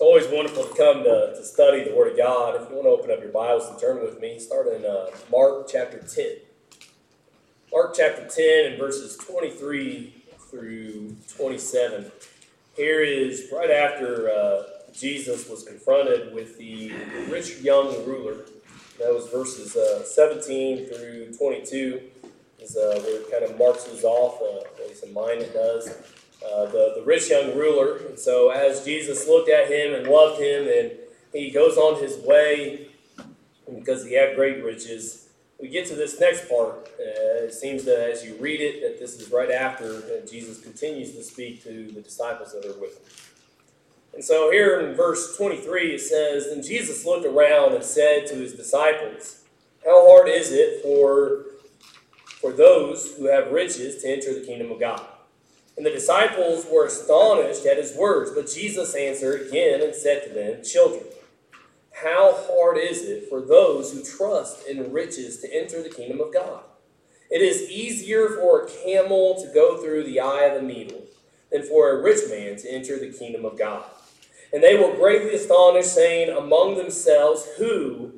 Always wonderful to come to study the Word of God. If you want to open up your Bibles and turn with me, start in Mark chapter 10. Mark chapter 10 and verses 23 through 27. Here is right after Jesus was confronted with the rich young ruler. That was verses 17 through 22. Is where it kind of marks us off, at least in mine it does. The rich young ruler. And so as Jesus looked at him and loved him, and he goes on his way, and because he had great riches, we get to this next part. It seems that as you read it, that this is right after Jesus continues to speak to the disciples that are with him. And so here in verse 23 it says, "Then Jesus looked around and said to his disciples, 'How hard is it for those who have riches to enter the kingdom of God?' And the disciples were astonished at his words. But Jesus answered again and said to them, 'Children, how hard is it for those who trust in riches to enter the kingdom of God? It is easier for a camel to go through the eye of a needle than for a rich man to enter the kingdom of God.' And they were greatly astonished, saying among themselves, Who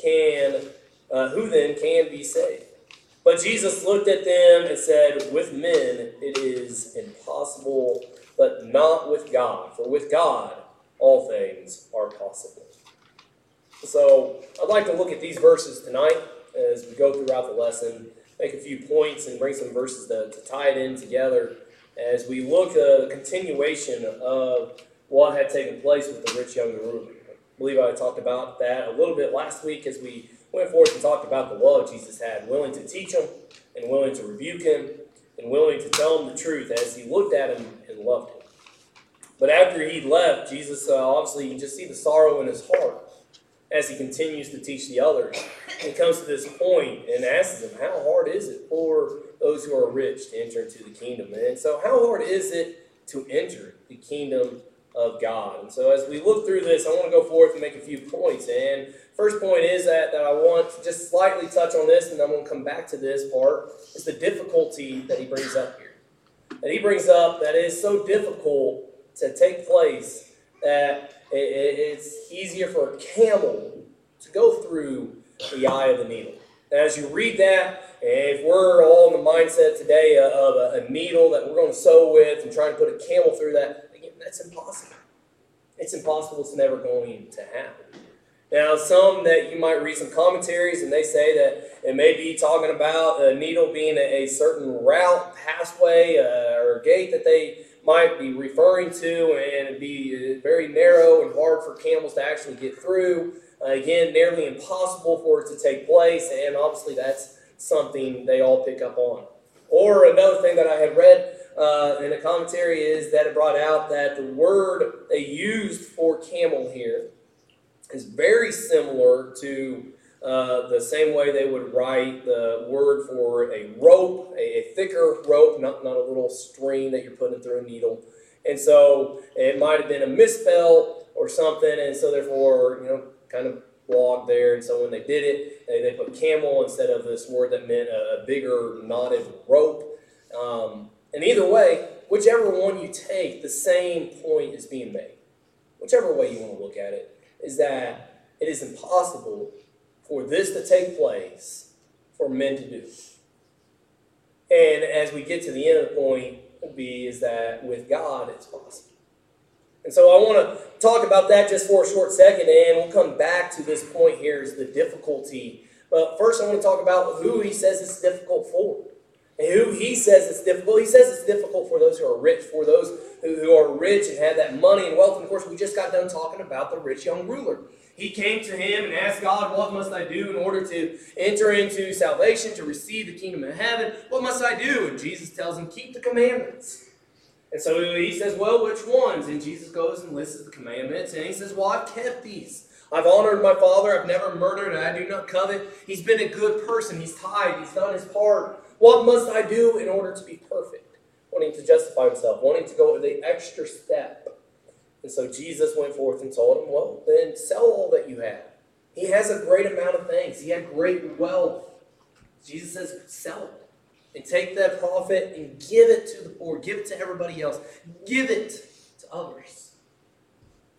then can be saved? But Jesus looked at them and said, 'With men it is impossible, but not with God. For with God all things are possible.'" So I'd like to look at these verses tonight as we go throughout the lesson, make a few points and bring some verses to tie it in together as we look at the continuation of what had taken place with the rich young ruler. I believe I talked about that a little bit last week as we went forth and talked about the love Jesus had, willing to teach him and willing to rebuke him and willing to tell him the truth as he looked at him and loved him. But after he left, Jesus, obviously, you can just see the sorrow in his heart as he continues to teach the others. And he comes to this point and asks them, how hard is it for those who are rich to enter into the kingdom? And so how hard is it to enter the kingdom of God? And so as we look through this, I want to go forth and make a few points. And first point is that I want to just slightly touch on this, and I'm going to come back to this part, is the difficulty that he brings up here. That he brings up that is so difficult to take place that it's easier for a camel to go through the eye of the needle. And as you read that, if we're all in the mindset today of a needle that we're going to sew with and trying to put a camel through that, again, that's impossible. It's impossible. It's never going to happen. Now, some that you might read some commentaries, and they say that it may be talking about a needle being a certain route, pathway, or gate that they might be referring to, and it'd be very narrow and hard for camels to actually get through. Again, nearly impossible for it to take place, and obviously that's something they all pick up on. Or another thing that I had read in a commentary is that it brought out that the word they used for camel here is very similar to the same way they would write the word for a rope, a thicker rope, not a little string that you're putting through a needle. And so it might have been a misspell or something, and so therefore, kind of blogged there. And so when they did it, they put camel instead of this word that meant a bigger knotted rope. And either way, whichever one you take, the same point is being made. Whichever way you want to look at it, is that it is impossible for this to take place for men to do. And as we get to the end of the point, is that with God it's possible. And so I want to talk about that just for a short second, and we'll come back to this point here is the difficulty. But first I want to talk about who he says it's difficult for. And who he says it's difficult. He says it's difficult for those who are rich, for those who are rich and have that money and wealth. And of course, we just got done talking about the rich young ruler. He came to him and asked God, what must I do in order to enter into salvation, to receive the kingdom of heaven? What must I do? And Jesus tells him, keep the commandments. And so he says, well, which ones? And Jesus goes and lists the commandments. And he says, well, I've kept these. I've honored my father. I've never murdered, and I do not covet. He's been a good person. He's tithed. He's done his part. What must I do in order to be perfect? Wanting to justify himself, wanting to go the extra step. And so Jesus went forth and told him, well, then sell all that you have. He has a great amount of things. He had great wealth. Jesus says, sell it. And take that profit and give it to the poor. Give it to everybody else. Give it to others.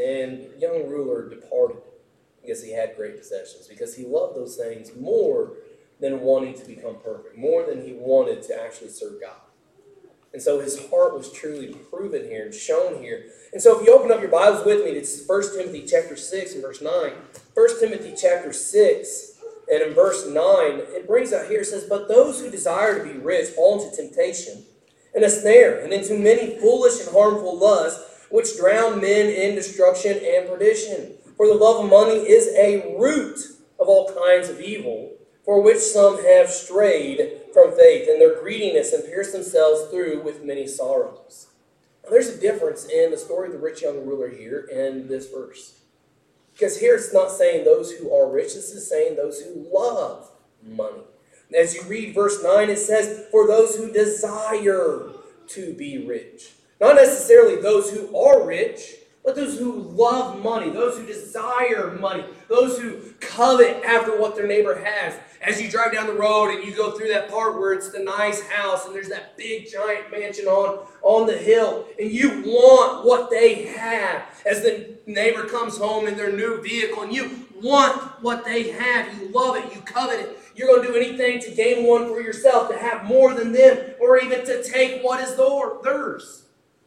and the young ruler departed because he had great possessions, because he loved those things more than wanting to become perfect, more than he wanted to actually serve God. And so his heart was truly proven here and shown here. And so if you open up your Bibles with me, it's 1 Timothy chapter 6 and verse 9. 1 Timothy chapter 6 and in verse 9, it brings out here, it says, "But those who desire to be rich fall into temptation and a snare, and into many foolish and harmful lusts, which drown men in destruction and perdition. For the love of money is a root of all kinds of evil, for which some have strayed from faith, and their greediness and pierced themselves through with many sorrows." Now, there's a difference in the story of the rich young ruler here and this verse. Because here it's not saying those who are rich, this is saying those who love money. As you read verse 9, it says, "For those who desire to be rich." Not necessarily those who are rich, but those who love money, those who desire money, those who covet after what their neighbor has. As you drive down the road and you go through that part where it's the nice house and there's that big giant mansion on the hill, and you want what they have. As the neighbor comes home in their new vehicle and you want what they have, you love it, you covet it. You're going to do anything to gain one for yourself, to have more than them, or even to take what is theirs.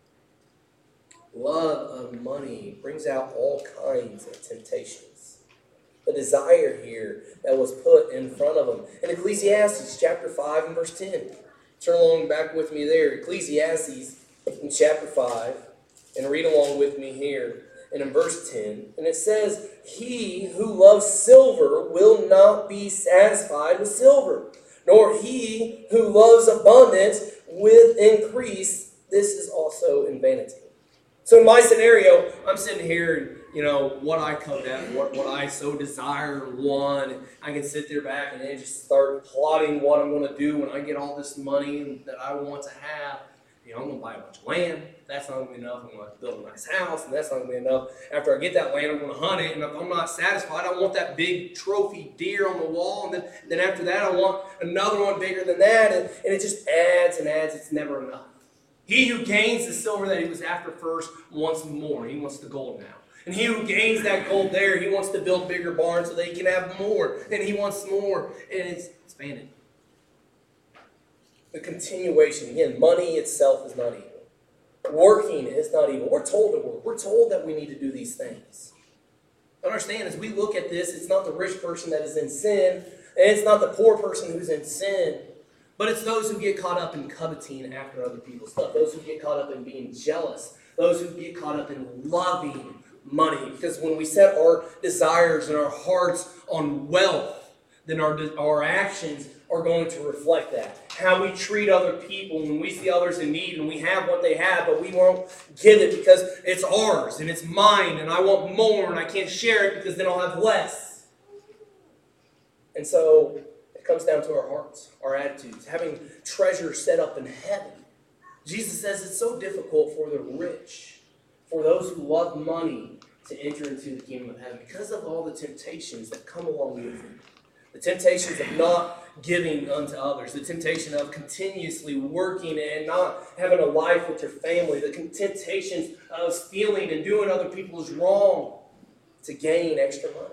Love of money brings out all kinds of temptations. The desire here that was put in front of them. In Ecclesiastes chapter 5 and verse 10. Turn along back with me there. Ecclesiastes in chapter 5. And read along with me here. And in verse 10. And it says, "He who loves silver will not be satisfied with silver, nor he who loves abundance with increase. This is also in vanity." So in my scenario, I'm sitting here, what I covet at, what I so desire and want. And I can sit there back and then just start plotting what I'm going to do when I get all this money that I want to have. I'm going to buy a bunch of land. That's not going to be enough. I'm going to build a nice house, and that's not going to be enough. After I get that land, I'm going to hunt it. And if I'm not satisfied, I want that big trophy deer on the wall. And then after that, I want another one bigger than that. And it just adds and adds. It's never enough. He who gains the silver that he was after first wants more. He wants the gold now. And he who gains that gold there, he wants to build bigger barns so that he can have more. And he wants more. And it's vanity. The continuation. Again, money itself is not evil. Working is not evil. We're told to work. We're told that we need to do these things. Understand, as we look at this, it's not the rich person that is in sin, and it's not the poor person who's in sin. But it's those who get caught up in coveting after other people's stuff. Those who get caught up in being jealous. Those who get caught up in loving money. Because when we set our desires and our hearts on wealth, then our actions are going to reflect that. How we treat other people when we see others in need and we have what they have, but we won't give it because it's ours and it's mine and I want more and I can't share it because then I'll have less. And so comes down to our hearts, our attitudes, having treasure set up in heaven. Jesus says it's so difficult for the rich, for those who love money, to enter into the kingdom of heaven because of all the temptations that come along with it. The temptations of not giving unto others, the temptation of continuously working and not having a life with your family, the temptations of stealing and doing other people's wrong to gain extra money.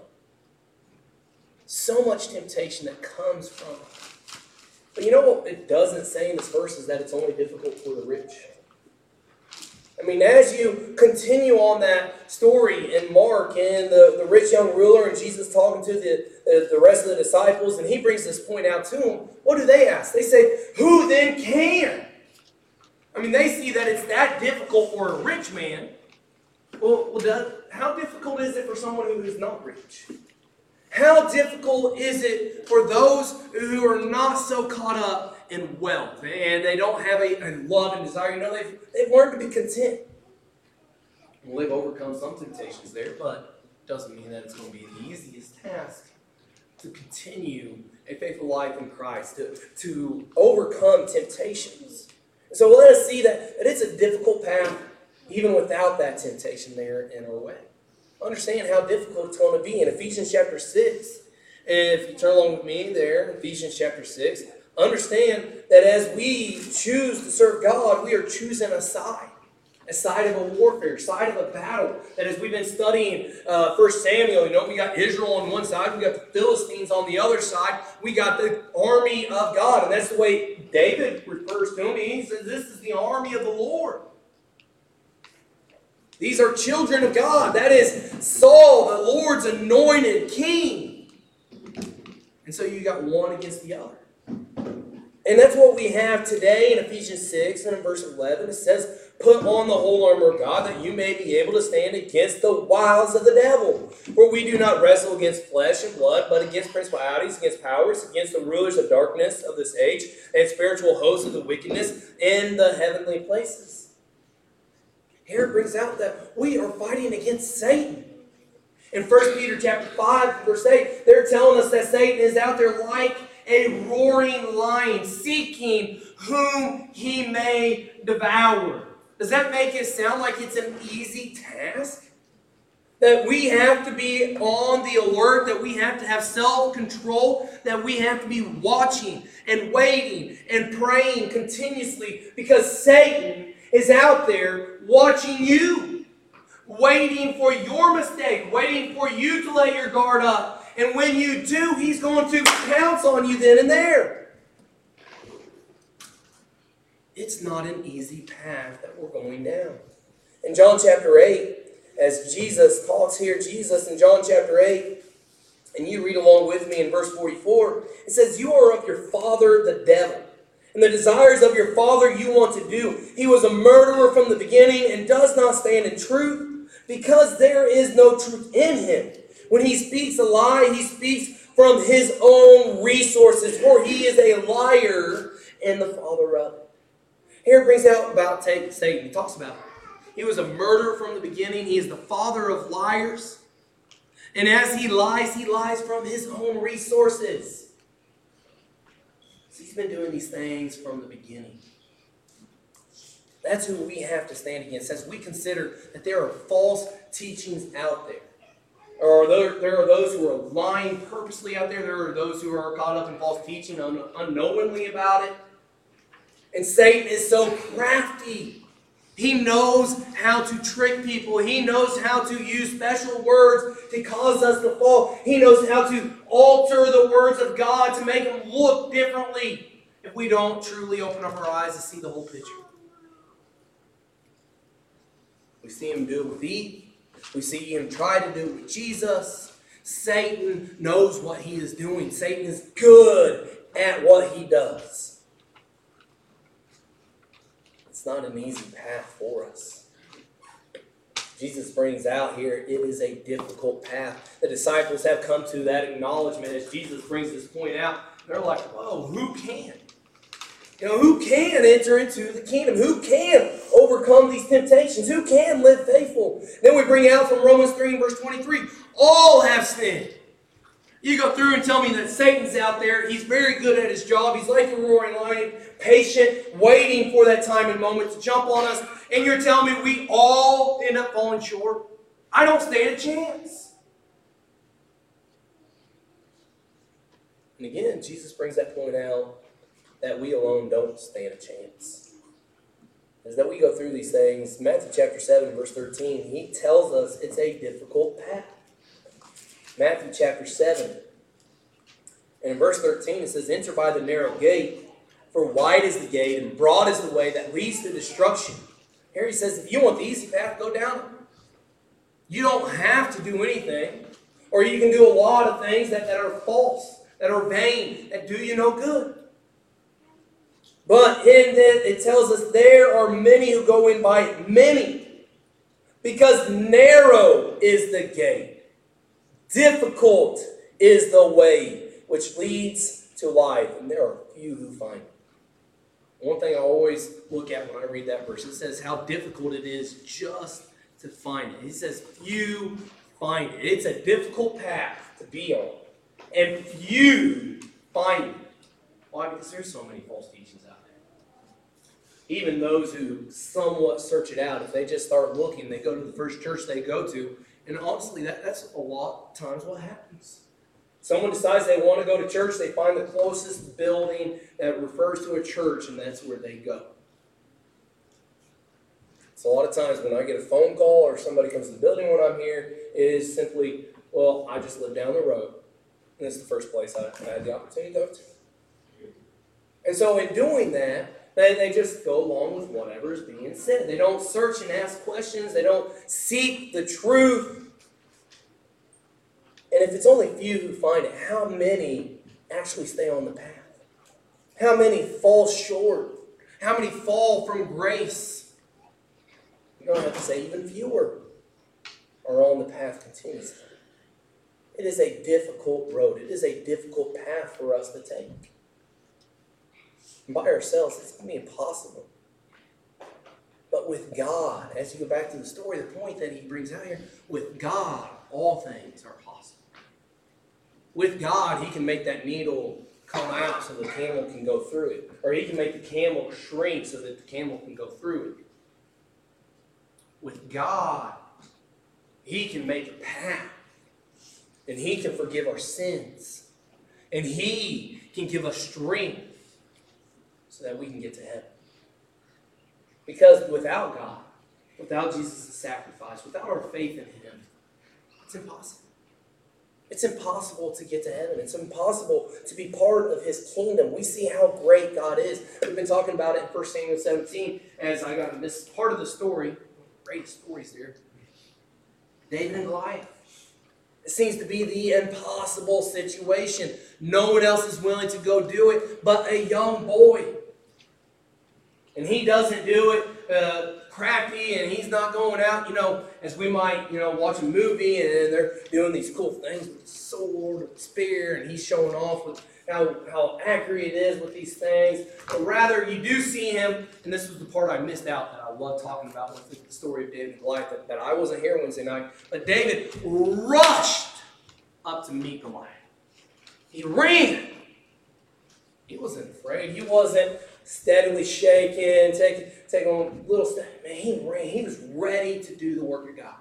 So much temptation that comes from it. But you know what it doesn't say in this verse is that it's only difficult for the rich. I mean, as you continue on that story in Mark and the rich young ruler and Jesus talking to the rest of the disciples, and he brings this point out to them, what do they ask? They say, "Who then can?" I mean, they see that it's that difficult for a rich man. Well, how difficult is it for someone who is not rich? How difficult is it for those who are not so caught up in wealth and they don't have a love and desire? They've learned to be content. Well, they've overcome some temptations there, but it doesn't mean that it's going to be the easiest task to continue a faithful life in Christ, to overcome temptations. So let us see that it's a difficult path even without that temptation there in our way. Understand how difficult it's going to be. In Ephesians chapter 6, if you turn along with me there, Ephesians chapter 6, understand that as we choose to serve God, we are choosing a side. A side of a warfare, side of a battle. That as we've been studying 1 Samuel, we got Israel on one side, we got the Philistines on the other side, we got the army of God. And that's the way David refers to them. He says, this is the army of the Lord. These are children of God. That is Saul, the Lord's anointed king. And so you got one against the other. And that's what we have today in Ephesians 6 and in verse 11. It says, put on the whole armor of God that you may be able to stand against the wiles of the devil. For we do not wrestle against flesh and blood, but against principalities, against powers, against the rulers of darkness of this age, and spiritual hosts of the wickedness in the heavenly places. Here it brings out that we are fighting against Satan. In 1 Peter chapter 5, verse 8, they're telling us that Satan is out there like a roaring lion, seeking whom he may devour. Does that make it sound like it's an easy task? That we have to be on the alert, that we have to have self-control, that we have to be watching and waiting and praying continuously because Satan is out there watching you, waiting for your mistake, waiting for you to lay your guard up. And when you do, he's going to pounce on you then and there. It's not an easy path that we're going down. In John chapter 8, as Jesus talks here, Jesus in John chapter 8, and you read along with me in verse 44, it says, you are of your father the devil, and the desires of your father you want to do. He was a murderer from the beginning and does not stand in truth, because there is no truth in him. When he speaks a lie, he speaks from his own resources, for he is a liar and the father of it. Here it brings out about Satan. He talks about it. He was a murderer from the beginning. He is the father of liars. And as he lies from his own resources. So he's been doing these things from the beginning. That's who we have to stand against. As we consider that there are false teachings out there. Or there are those who are lying purposely out there. There are those who are caught up in false teaching unknowingly about it. And Satan is so crafty. He knows how to trick people. He knows how to use special words to cause us to fall. He knows how to alter the words of God to make them look differently if we don't truly open up our eyes to see the whole picture. We see him do it with Eve. We see him try to do it with Jesus. Satan knows what he is doing. Satan is good at what he does. It's not an easy path for us. Jesus brings out here, it is a difficult path. The disciples have come to that acknowledgement as Jesus brings this point out. They're like, whoa, who can? Who can enter into the kingdom? Who can overcome these temptations? Who can live faithful? Then we bring out from Romans 3 and verse 23, all have sinned. You go through and tell me that Satan's out there. He's very good at his job. He's like a roaring lion, patient, waiting for that time and moment to jump on us. And you're telling me we all end up falling short? I don't stand a chance. And again, Jesus brings that point out that we alone don't stand a chance. As that we go through these things, Matthew chapter 7, verse 13, he tells us it's a difficult path. Matthew chapter 7. And in verse 13 it says, enter by the narrow gate, for wide is the gate and broad is the way that leads to destruction. Here he says, if you want the easy path, go down it. You don't have to do anything. Or you can do a lot of things that are false, that are vain, that do you no good. But in that it tells us there are many who go in by it. Many. Because narrow is the gate. Difficult is the way which leads to life, and there are few who find it. One thing I always look at when I read that verse, it says how difficult it is just to find it. It says few find it. It's a difficult path to be on, and few find it. Why? Because there's so many false teachings out there. Even those who somewhat search it out, if they just start looking, they go to the first church they go to. And honestly, that's a lot of times what happens. Someone decides they want to go to church, they find the closest building that refers to a church, and that's where they go. So a lot of times when I get a phone call or somebody comes to the building when I'm here, it is simply, well, I just live down the road. And it's the first place I had the opportunity to go to. And so in doing that, they just go along with whatever is being said. They don't search and ask questions. They don't seek the truth. And if it's only few who find it, how many actually stay on the path? How many fall short? How many fall from grace? You don't have to say even fewer are on the path continuously. It is a difficult road. It is a difficult path for us to take. And by ourselves, it's going to be impossible. But with God, as you go back to the story, the point that he brings out here, with God, all things are possible. With God, he can make that needle come out so the camel can go through it. Or he can make the camel shrink so that the camel can go through it. With God, he can make a path. And he can forgive our sins. And he can give us strength so that we can get to heaven. Because without God, without Jesus' sacrifice, without our faith in him, it's impossible. It's impossible to get to heaven. It's impossible to be part of his kingdom. We see how great God is. We've been talking about it in 1 Samuel 17 as I got this part of the story. Great stories there. David and Goliath. It seems to be the impossible situation. No one else is willing to go do it but a young boy. And he doesn't do it crappy, and he's not going out, as we might, watch a movie and they're doing these cool things with the sword or the spear, and he's showing off with how accurate it is with these things. But rather, you do see him, and this was the part I missed out that I love talking about with the story of David and Goliath, that I wasn't here Wednesday night. But David rushed up to meet Goliath. He ran. He wasn't afraid. He wasn't steadily shaking, taking a little step. Man, he ran. He was ready to do the work of God.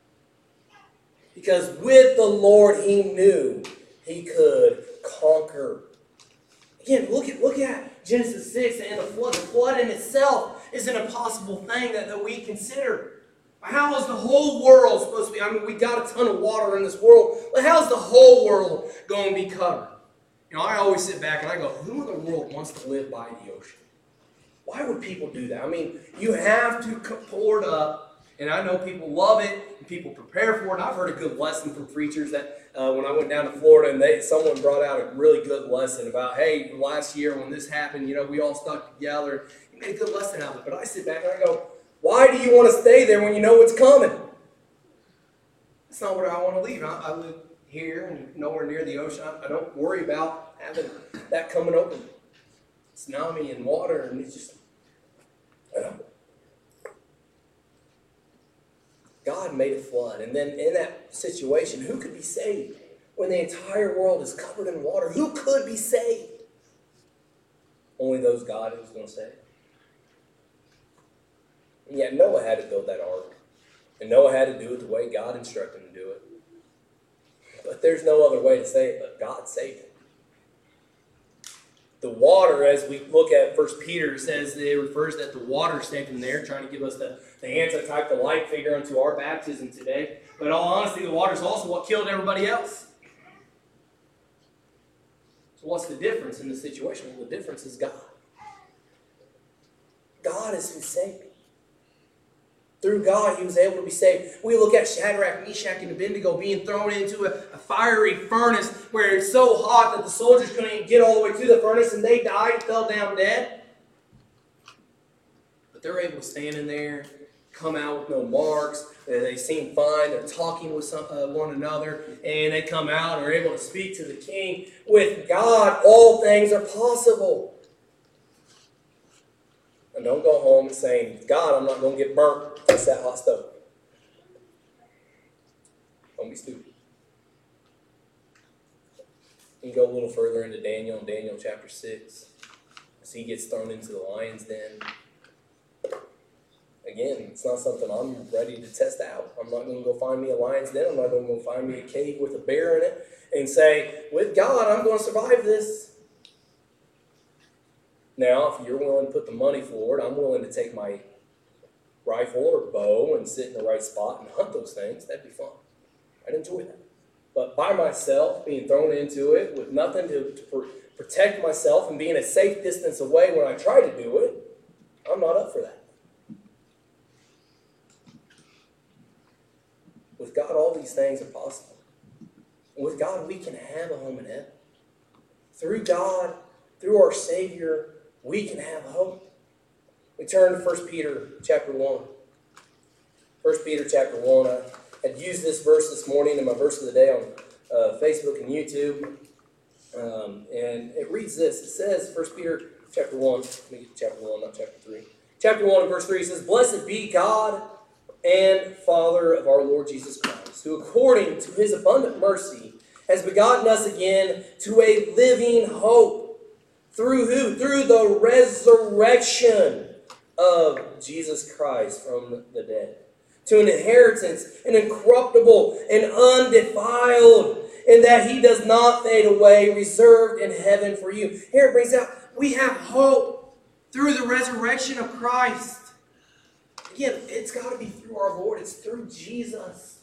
Because with the Lord, he knew he could conquer. Again, look at Genesis 6 and the flood. The flood in itself is an impossible thing that we consider. How is the whole world supposed to be? We got a ton of water in this world, but how's the whole world going to be covered? I always sit back and I go, who in the world wants to live by the ocean? Why would people do that? You have to pour it up, and I know people love it, and people prepare for it. I've heard a good lesson from preachers that when I went down to Florida, and someone brought out a really good lesson about, hey, last year when this happened, we all stuck together. You made a good lesson out of it. But I sit back and I go, why do you want to stay there when you know it's coming? That's not where I want to leave. I live here and nowhere near the ocean. I don't worry about having that coming over me. Tsunami and water, and it's just, God made a flood, and then in that situation, who could be saved? When the entire world is covered in water, who could be saved? Only those God was going to save. And yet Noah had to build that ark, and Noah had to do it the way God instructed him to do it. But there's no other way to say it, but God saved him. The water, as we look at 1 Peter, says it refers that the water saved him there, trying to give us the antitype, the light figure unto our baptism today. But in all honesty, the water is also what killed everybody else. So what's the difference in the situation? Well, the difference is God. God is who saved me. Through God, he was able to be saved. We look at Shadrach, Meshach, and Abednego being thrown into a fiery furnace where it's so hot that the soldiers couldn't even get all the way to the furnace, and they died and fell down dead. But they're able to stand in there, come out with no marks. They seem fine. They're talking with one another, and they come out and are able to speak to the king. With God, all things are possible. And don't go home saying, God, I'm not going to get burnt. Fix that hot stove. Don't be stupid. You can go a little further into Daniel, in Daniel chapter 6. As he gets thrown into the lion's den. Again, it's not something I'm ready to test out. I'm not going to go find me a lion's den. I'm not going to go find me a cave with a bear in it and say, with God, I'm going to survive this. Now, if you're willing to put the money forward, I'm willing to take my rifle or bow and sit in the right spot and hunt those things, that'd be fun. I'd enjoy that. But by myself, being thrown into it with nothing to protect myself and being a safe distance away when I try to do it, I'm not up for that. With God, all these things are possible. With God, we can have a home in heaven. Through God, through our Savior, we can have hope. We turn to 1 Peter chapter 1. 1 Peter chapter 1. I had used this verse this morning in my verse of the day on Facebook and YouTube. And it reads this. It says, 1 Peter chapter 1. Let me get to chapter 1, not chapter 3. Chapter 1 verse 3 says, "Blessed be God and Father of our Lord Jesus Christ, who according to his abundant mercy has begotten us again to a living hope." Through who? Through the resurrection of Jesus Christ from the dead. To an inheritance, an incorruptible and undefiled, and that he does not fade away, reserved in heaven for you. Here it brings out, we have hope through the resurrection of Christ. Again, it's got to be through our Lord. It's through Jesus.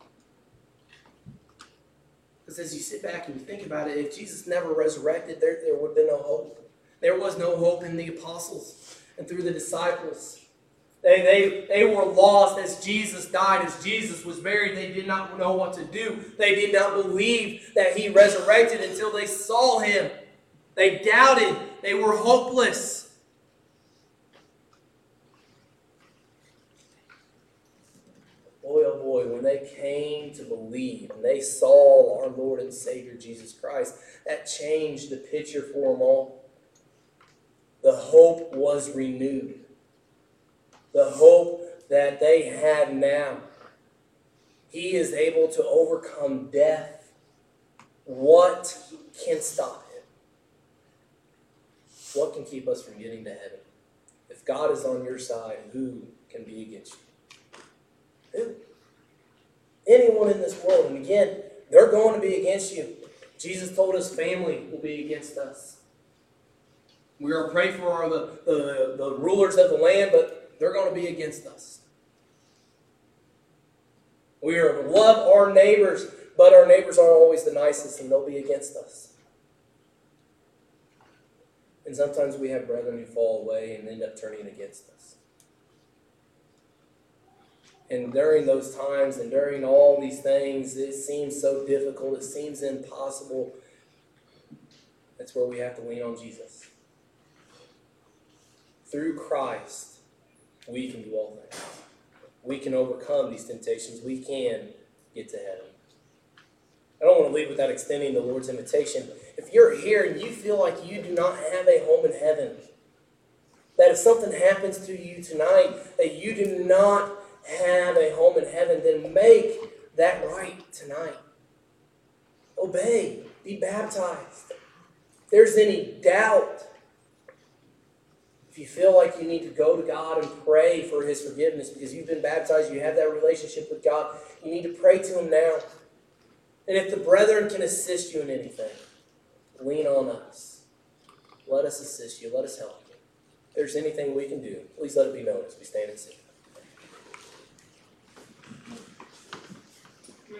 Because as you sit back and you think about it, if Jesus never resurrected, there would have been no hope. There was no hope in the apostles and through the disciples. They were lost as Jesus died, as Jesus was buried. They did not know what to do. They did not believe that he resurrected until they saw him. They doubted. They were hopeless. Boy, oh boy, when they came to believe and they saw our Lord and Savior Jesus Christ, that changed the picture for them all. The hope was renewed. The hope that they had now. He is able to overcome death. What can stop him? What can keep us from getting to heaven? If God is on your side, who can be against you? Who? Anyone in this world. And again, they're going to be against you. Jesus told us family will be against us. We are praying for the rulers of the land, but they're going to be against us. We are to love our neighbors, but our neighbors aren't always the nicest, and they'll be against us. And sometimes we have brethren who fall away and end up turning against us. And during those times and during all these things, it seems so difficult. It seems impossible. That's where we have to lean on Jesus. Through Christ, we can do all things. We can overcome these temptations. We can get to heaven. I don't want to leave without extending the Lord's invitation. If you're here and you feel like you do not have a home in heaven, that if something happens to you tonight, that you do not have a home in heaven, then make that right tonight. Obey. Be baptized. If there's any doubt, if you feel like you need to go to God and pray for his forgiveness because you've been baptized, you have that relationship with God, you need to pray to him now. And if the brethren can assist you in anything, lean on us. Let us assist you. Let us help you. If there's anything we can do, please let it be known as we stand and sing.